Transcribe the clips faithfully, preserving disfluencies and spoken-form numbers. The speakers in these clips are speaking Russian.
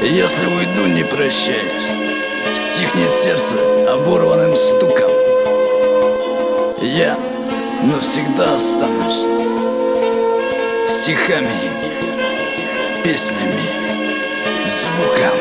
Если уйду, не прощаясь, стихнет сердце оборванным стуком. Я навсегда останусь стихами, песнями, звуком.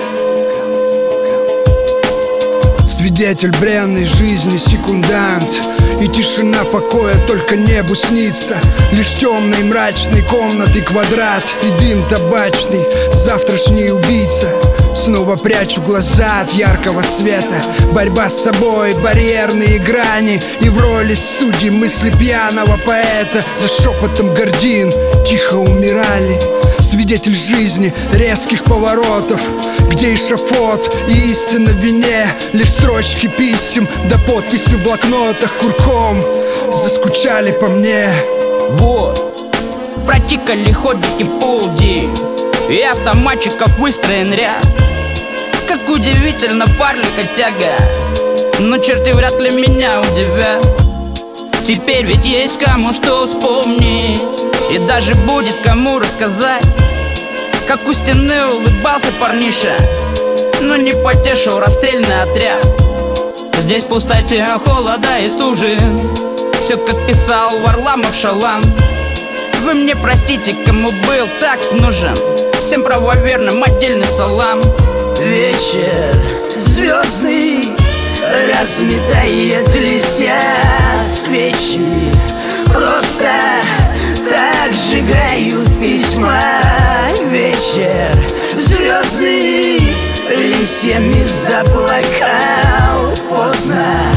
Свидетель бренной жизни, секундант. И тишина покоя только небу снится. Лишь темной мрачной комнаты квадрат и дым табачный, завтрашний убийца. Снова прячу глаза от яркого света. Борьба с собой, барьерные грани. И в роли судьи мысли пьяного поэта. За шепотом гордин тихо умирали. Свидетель жизни, резких поворотов, где эшафот и истина в вине. Лишь строчки писем, да подписи в блокнотах курком заскучали по мне. Вот, протикали ходики полдень, и автоматчиков выстроен ряд. Как удивительно парлика тяга, но черти вряд ли меня удивят. Теперь ведь есть кому что вспомнить, и даже будет кому рассказать, как у стены улыбался парниша, но не потешил расстрельный отряд. Здесь пустоте, холода и стужи, все как писал Варламов Шалам. Вы мне простите, кому был так нужен, всем правоверным отдельный салам. Вечер звездный разметает листья, свечи просто так сжигают письма. Вечер звездный листьями заплакал. Поздно,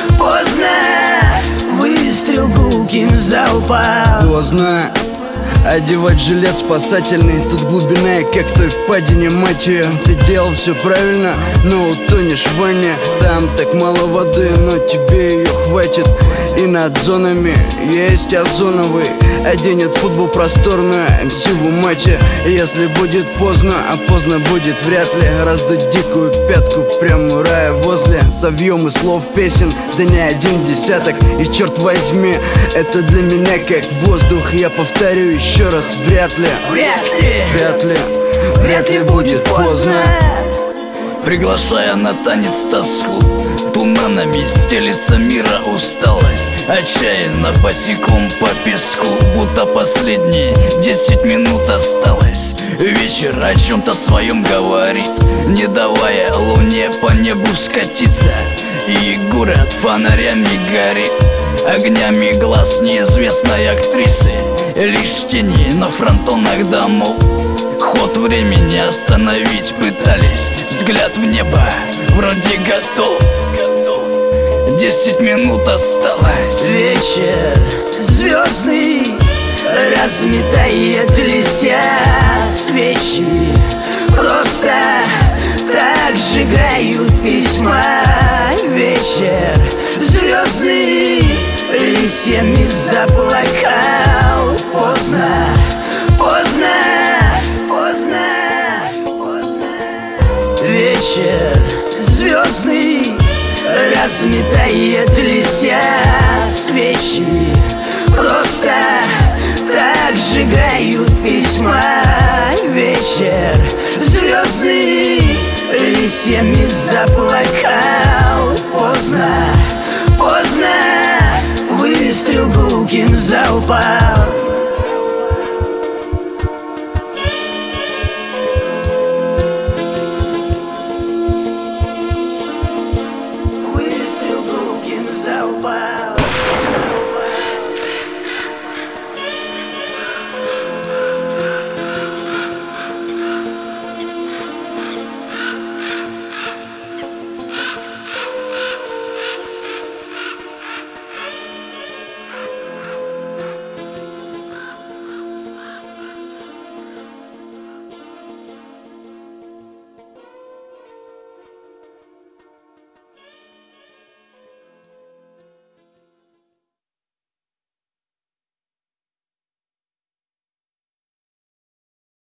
поздно, выстрел гулким залпом. Поздно одевать жилет спасательный. Тут глубина, как в той впадине, мать ее. Ты делал все правильно, но утонешь в ванне. Там так мало воды, но тебе ее хватит. И над зонами есть озоновый. Оденет футбол просторную эм си в умате. Если будет поздно, а поздно будет вряд ли, раздуть дикую пятку прямо у рая возле. Совьем и слов песен, да не один десяток. И черт возьми, это для меня как воздух. Я повторю еще раз, вряд ли, Вряд ли, вряд ли, вряд ли будет поздно. Приглашая на танец тоску, туманами стелится мира усталость. Отчаянно босиком по песку, будто последние десять минут осталось. Вечер о чем-то своем говорит, не давая луне по небу скатиться. И город фонарями горит, огнями глаз неизвестной актрисы. Лишь тени на фронтонах домов, ход времени остановить пытались. Взгляд в небо вроде готов, готов. Десять минут осталось. Вечер звездный разметает листья, свечи просто так сжигают письма. Вечер звездный листьями заплакал. Поздно, поздно, поздно, поздно. Вечер звездный разметает листья, свечи просто так сжигают письма. Вечер звездный листьями заплакал. Поздно, поздно, выстрел гулким залпом. Выстрел гулким залпом.